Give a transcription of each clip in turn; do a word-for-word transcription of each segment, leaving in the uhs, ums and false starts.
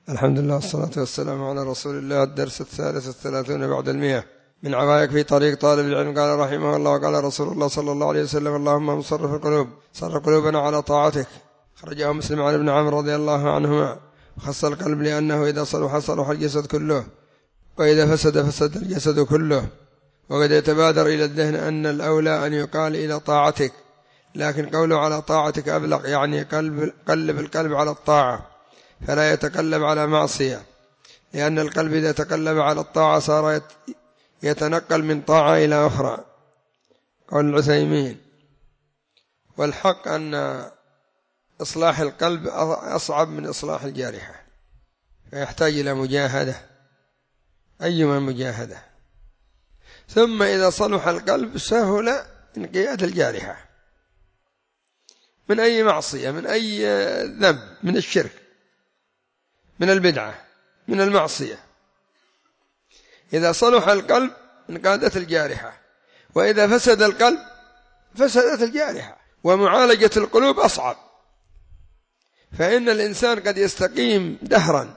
الحمد لله والصلاة والسلام على رسول الله. الدرس الثالث والثلاثون بعد المئة من عوائق في طريق طالب العلم. قال رحمه الله: قال رسول الله صلى الله عليه وسلم: اللهم مصرف القلوب صرف قلوبنا على طاعتك. خرجه مسلم عن ابن عمرو رضي الله عنهما. خص القلب لأنه إذا صلح صلح الجسد كله، وإذا فسد فسد الجسد كله. وقد يتبادر إلى الذهن أن الأولى أن يقال إلى طاعتك، لكن قوله على طاعتك أبلغ، يعني قلب قلب القلب على الطاعة فلا يتقلب على معصية، لأن القلب إذا تقلب على الطاعة صار يتنقل من طاعة إلى أخرى. قول العثيمين: والحق أن إصلاح القلب أصعب من إصلاح الجارحة، فيحتاج إلى مجاهدة، أيما مجاهدة. ثم إذا صلح القلب سهل انقياد الجارحة من أي معصية، من أي ذنب، من الشرك، من البدعة، من المعصية. إذا صلح القلب انقادت الجارحة، وإذا فسد القلب فسدت الجارحة. ومعالجة القلوب أصعب، فإن الإنسان قد يستقيم دهرا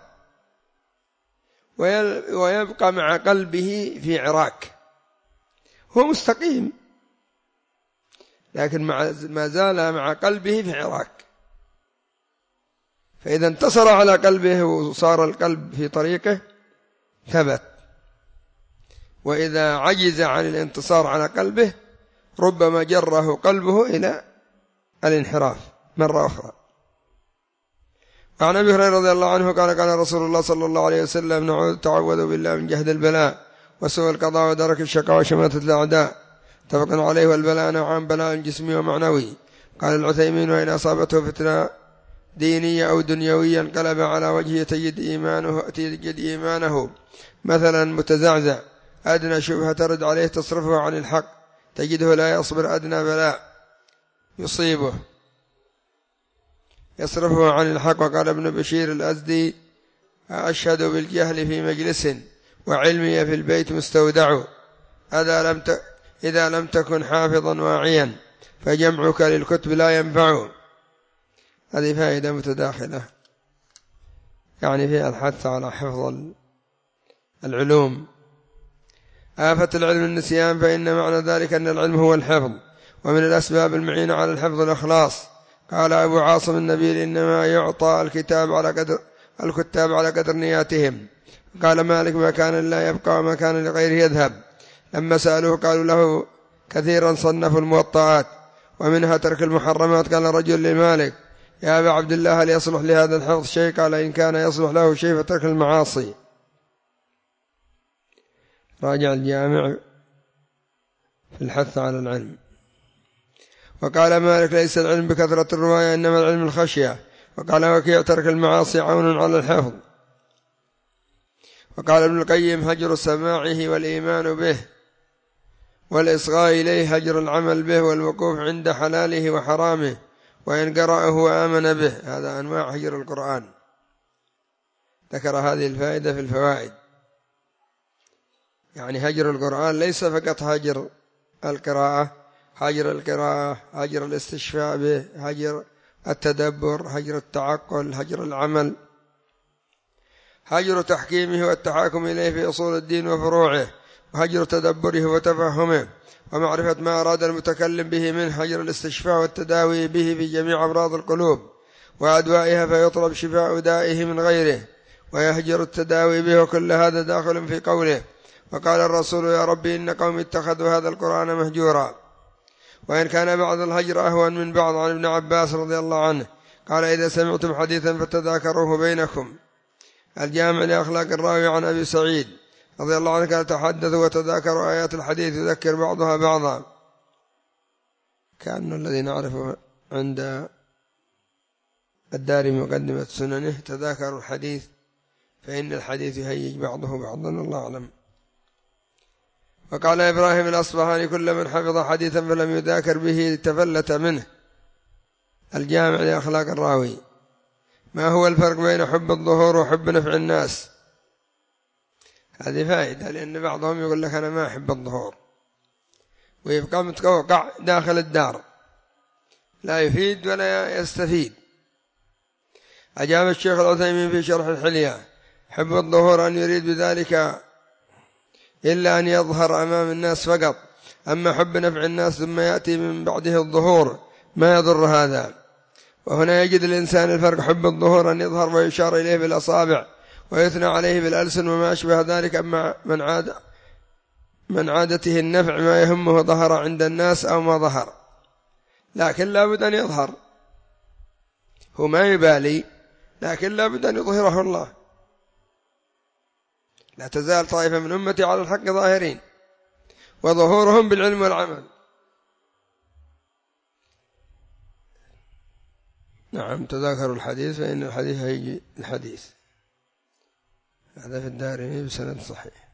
ويبقى مع قلبه في عراك، هو مستقيم لكن ما زال مع قلبه في عراك. فإذا انتصر على قلبه وصار القلب في طريقه ثبت، وإذا عجز عن الانتصار على قلبه ربما جره قلبه إلى الانحراف مرة أخرى. وعن أبي هريرة رضي الله عنه قال: قال رسول الله صلى الله عليه وسلم: نعوذ تعوذ بالله من جهد البلاء وسوء القضاء ودرك الشقاء وشماتة الأعداء. متفق عليه. والبلاء نوعان: بلاء جسمي ومعنوي. قال العثيمين: وإن أصابته فتنة دينية أو دنيوية انقلب على وجهه تجد إيمانه, تجد إيمانه مثلا متزعزع، أدنى شبهة ترد عليه تصرفه عن الحق، تجده لا يصبر أدنى بلاء يصيبه يصرفه عن الحق. وقال ابن بشير الأزدي: أشهد بالجهل في مجلس وعلمي في البيت مستودع، إذا لم إذا لم تكن حافظا واعيا فجمعك للكتب لا ينفع. هذه فائدة متداخلة، يعني فيها الحث على حفظ العلوم. آفة العلم النسيان، فإن معنى ذلك أن العلم هو الحفظ، ومن الأسباب المعينة على الحفظ الإخلاص. قال أبو عاصم النبيل: إنما يعطى الكتاب على قدر الكتاب على قدر نياتهم. قال مالك: ما كان لا يبقى وما كان لغيره يذهب. لما سألوه قالوا له: كثيرا صنفوا الموطئات ومنها ترك المحرمات. قال رجل لمالك: يا أبا عبد الله، هل يصلح لهذا الحفظ شيء؟ قال: إن كان يصلح له شيء فترك المعاصي. راجع الجامع في الحث على العلم. وقال مالك: ليس العلم بكثرة الرواية، إنما العلم الخشية. وقال وكيع: ترك المعاصي عون على الحفظ. وقال ابن القيم: هجر سماعه والإيمان به والإصغاء إليه، هجر العمل به والوقوف عند حلاله وحرامه، وإن قرأه وآمن به. هذا أنواع هجر القرآن. ذكر هذه الفائدة في الفوائد. يعني هجر القرآن ليس فقط هجر القراءة، هجر القراءة، هجر الاستشفاء به، هجر التدبر، هجر التعقل، هجر العمل، هجر تحكيمه والتحاكم إليه في أصول الدين وفروعه، وهجر تدبره وتفهمه ومعرفة ما أراد المتكلم به منه، هجر الاستشفاء والتداوي به في جميع أمراض القلوب وأدوائها، فيطلب شفاء دائه من غيره، ويهجر التداوي به. وكل هذا داخل في قوله: وقال الرسول: يا ربي إن قوم اتخذوا هذا القرآن مهجورا. وإن كان بعض الهجر أهون من بعض. عن ابن عباس رضي الله عنه قال: إذا سمعتم حديثا فتذاكروه بينكم. الجامع لأخلاق الراوي. عن أبي سعيد رضي الله عنه قال: تحدثوا وتذاكروا آيات الحديث يذكر بعضها بعضا. كأن الذي نعرفه عند الدارمي مقدمة سننه: تذاكروا الحديث فإن الحديث يهيج بعضه بعضا، الله أعلم. وقال إبراهيم الأصبهاني: كل من حفظ حديثا فلم يذاكر به تفلت منه. الجامع لأخلاق الراوي. ما هو الفرق بين حب الظهور وحب نفع الناس؟ هذه فائدة، لأن بعضهم يقول لك أنا ما أحب الظهور، ويبقى متوقع داخل الدار لا يفيد ولا يستفيد. أجاب الشيخ العثيمين في شرح الحلية: حب الظهور أن يريد بذلك إلا أن يظهر أمام الناس فقط، أما حب نفع الناس ثم يأتي من بعده الظهور ما يضر هذا. وهنا يجد الإنسان الفرق: حب الظهور أن يظهر ويشار إليه بالأصابع ويثنى عليه بالألسن وما أشبه ذلك، أما من عاد من عادته النفع ما يهمه ظهر عند الناس أو ما ظهر، لكن لا بد أن يظهر، هو ما يبالي، لكن لا بد أن يظهره الله. لا تزال طائفة من أمتي على الحق ظاهرين، وظهورهم بالعلم والعمل. نعم، تذاكروا الحديث فإن الحديث هيجي الحديث هذا في الدارمي بسند صحيح.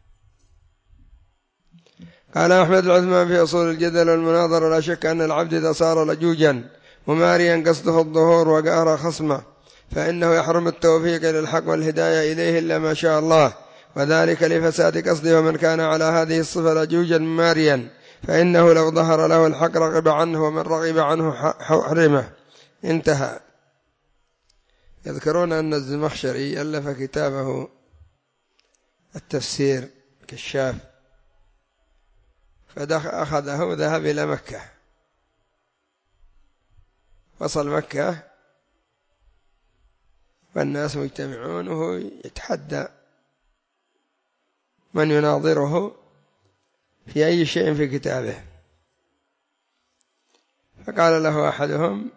قال أحمد العثمان في أصول الجدل والمناظرة: لا شك أن العبد إذا صار لجوجا مماريا قصده الظهور وقهر خصمه فإنه يحرم التوفيق للحق والهداية إليه إلا ما شاء الله، وذلك لفساد قصده. ومن كان على هذه الصفة لجوجا مماريا فإنه لو ظهر له الحق رغب عنه، ومن رغب عنه حرمه. انتهى. يذكرون أن الزمخشري ألف كتابه التفسير كشاف، فأخذه وذهب إلى مكة، وصل مكة والناس مجتمعون وهو يتحدى من يناظره في أي شيء في كتابه، فقال له أحدهم: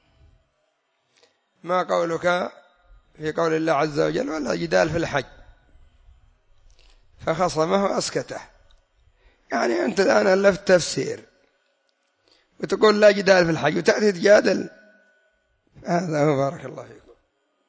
ما قولك في قول الله عز وجل ولا جدال في الحج؟ فخصمه وأسكته. يعني أنت الآن ألفت تفسير وتقول لا جدال في الحج وتأتي تجادل، هذا هو. بارك الله فيكم.